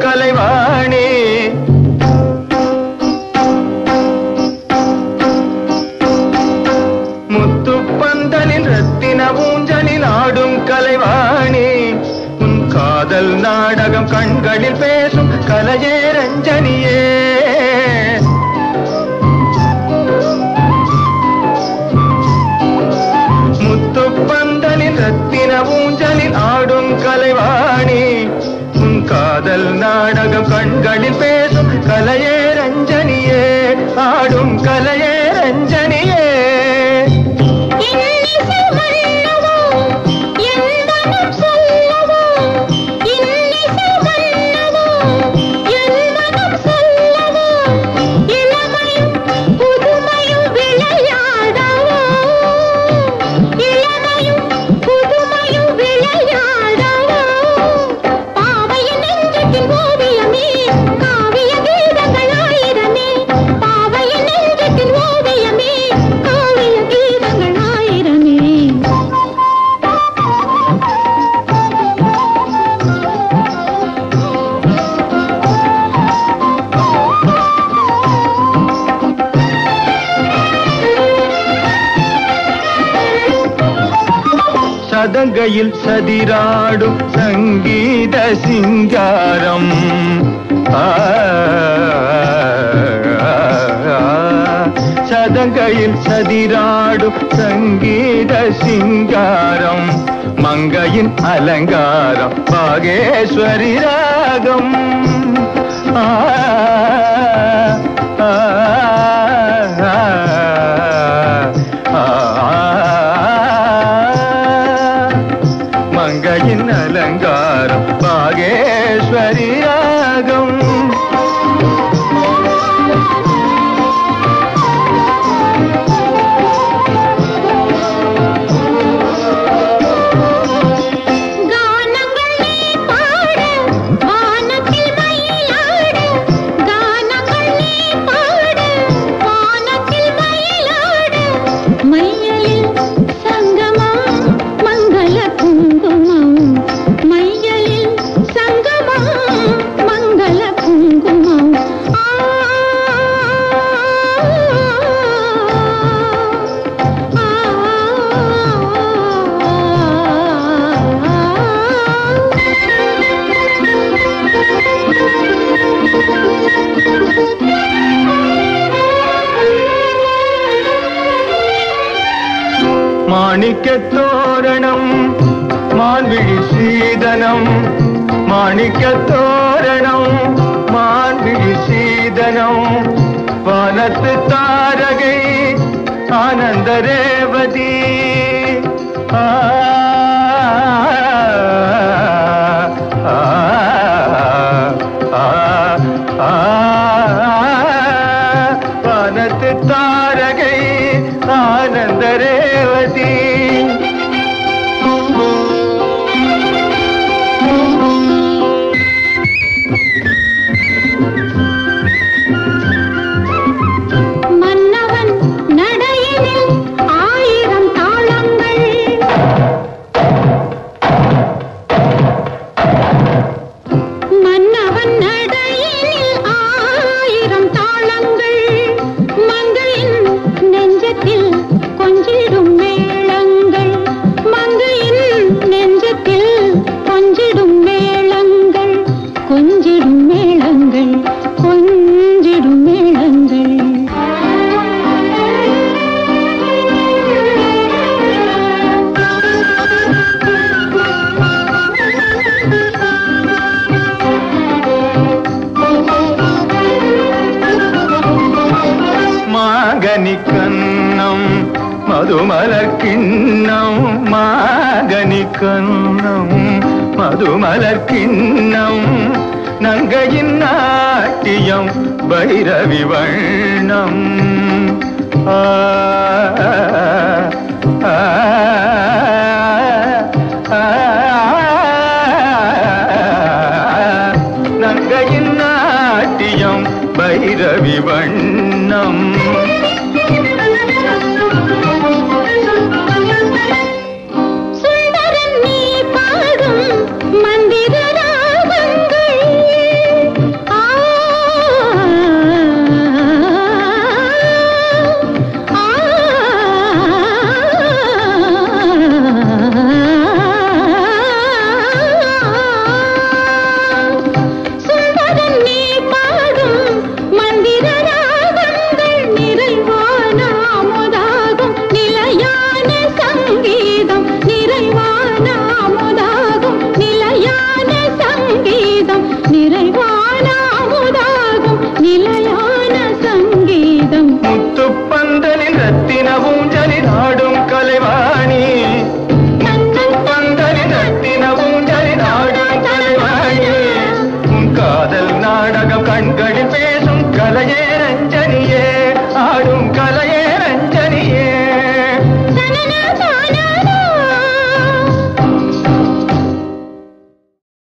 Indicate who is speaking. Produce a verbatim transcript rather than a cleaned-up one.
Speaker 1: கலைவாணி. முத்துப்பந்தலில் ரத்தின ஊஞ்சலில் ஆடும் கலைவாணி. உன் காதல் நாடகம் கண்களில் பேசும் கலையே ரஞ்சனியே. முத்துப்பந்தலில் ரத்தின ஊஞ்சலில் ஆடும் கலைவாணி. உன் காதல் நாடகம் கண்களில் பேசும் கலையே ரஞ்சனியே. ஆடும் கலையே ரஞ்சனியே. சதங்கையில் சதிராடும் சங்கீத சிங்காரம். சதங்கையில் சதிராடும் சங்கீத சிங்காரம். மங்கையின் அலங்காரம் பாகேஸ்வரி ராகம். ஆ மங்கையின் அலங்காரம் பாகேஸ்வரி ராகம். மாணிக்கத் தோரணம் மான்விழி சீதனம். மாணிக்கத் தோரணம் மான்விழி சீதனம். வானத்து தாரகை ஆனந்த ரேவதி. ஆ வானத்து தாரகை ஆனந்த ரேவதி.
Speaker 2: மன்னவன் நடையினில் ஆயிரம் தாளங்கள். மன்னவன் நடையினில் ஆயிரம் தாளங்கள். மங்கையின் நெஞ்சத்தில் கொஞ்சிடும் மேளங்கள். மங்கையின் நெஞ்சத்தில் கொஞ்சிடும் மேளங்கள். கொஞ்சிடும் மேளங்கள் கொஞ்சிடும் மேளங்கள்.
Speaker 1: மாகனி கன்னம் மதுமலர் கிண்ணம். மாகனி கன்னம் மதுமலர் கிண்ணம். நங்கையின் நாட்டியம் பைரவி வண்ணம். ஆ ஆ நங்கையின் நாட்டியம் பைரவி வண்ணம்.
Speaker 2: சுந்தரன் நீ பாடும் மந்திர ராகங்கள். நிலையா